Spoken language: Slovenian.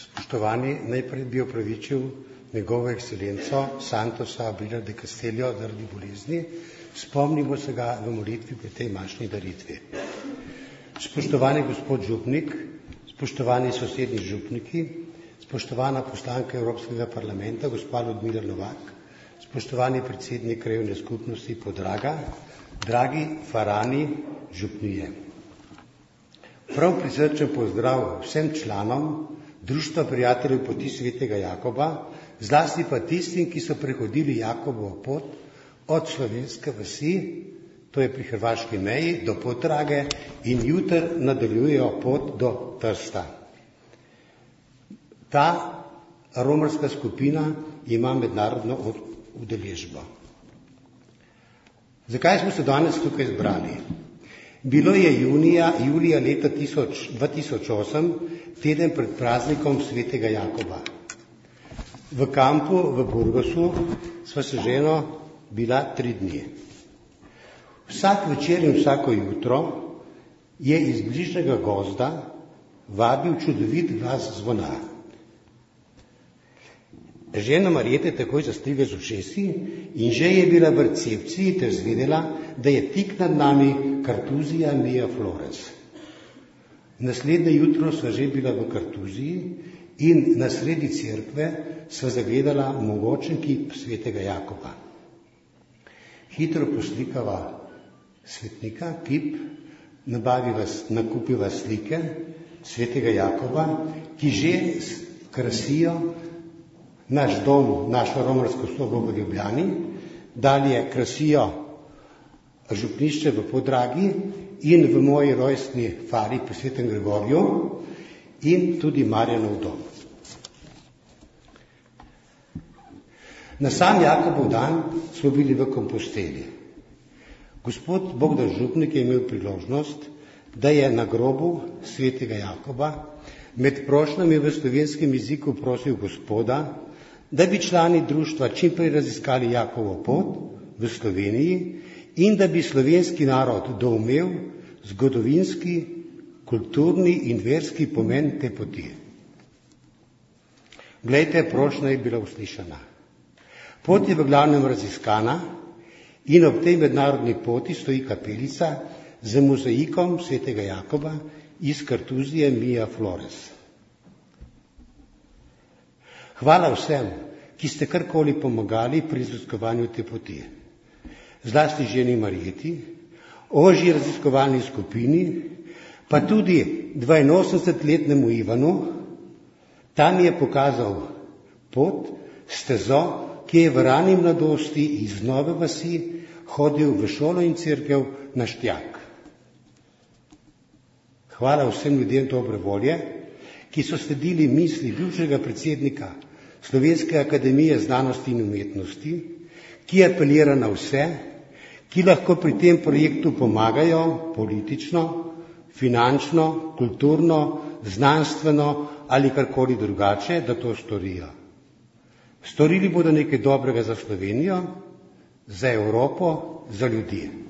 Spoštovani, najprej bi opravičil njegovo ekscelenco Santosa Abrila de Castelio zaradi bolezni. Spomnimo se ga v molitvi pri tej mašni daritvi. Spoštovani gospod župnik, spoštovani sosednji župniki, spoštovana poslanka Evropskega parlamenta, gospa Ljudmila Novak, spoštovani predsednik krajevne skupnosti Podraga, dragi farani župnije. Prav prisrčen pozdrav vsem članom Društva prijateljev poti svetega Jakoba, zlasti pa tistim, ki so prehodili Jakobovo pot od slovenske vasi, to je pri hrvaški meji, do Podrage in jutri nadaljujejo pot do Trsta. Ta romarska skupina ima mednarodno udeležbo. Zakaj smo se danes tukaj zbrali? Bilo je julija leta 2008, teden pred praznikom svetega Jakoba. V kampu v Burgosu sva se ženo bila 3 dni. Vsak večer in vsako jutro je iz bližnjega gozda vabil čudovit glas zvona. Žena Marjeta je takoj zastrigla z ušesi in že je bila v recepciji ter zvedela, da je tik nad nami Kartuzija Mia Flores. Naslednje jutro sva že bila v Kartuziji in na sredi cerkve sva zagledala mogočen kip svetega Jakoba. Hitro poslikava svetnika, kip, nakupiva slike svetega Jakoba, ki že krasijo naš dom, našo romarsko sobo v Ljubljani, dalje krasijo župnišče v Podragi in v moji rojstni fari pri Svetem Gregorju in tudi Marjanov dom. Na sam Jakobov dan smo bili v Komposteli. Gospod Bogdan župnik je imel priložnost, da je na grobu svetega Jakoba med prošnjami v slovenskem jeziku prosil Gospoda, da bi člani društva čimprej raziskali Jakovo pot v Sloveniji in da bi slovenski narod doumel zgodovinski, kulturni in verski pomen te poti. Glejte, prošnja je bila uslišana. Pot je v glavnem raziskana in ob tej mednarodni poti stoji kapelica z mozaikom svetega Jakoba iz Kartuzije Mia Flores. Hvala vsem, ki ste karkoli pomagali pri raziskovanju te poti. Zlasti ženi Marjeti, ožji raziskovalni skupini, pa tudi 82-letnemu Ivanu. Tam je pokazal pot, stezo, ki je v rani mladosti iz Nove vasi hodil v šolo in cerkev na Štjak. Hvala vsem ljudem dobre volje, ki so sledili misli bivšega predsednika Slovenske akademije znanosti in umetnosti, ki apelira na vse, ki lahko pri tem projektu pomagajo politično, finančno, kulturno, znanstveno ali karkoli drugače, da to storijo. Storili bodo nekaj dobrega za Slovenijo, za Evropo, za ljudi.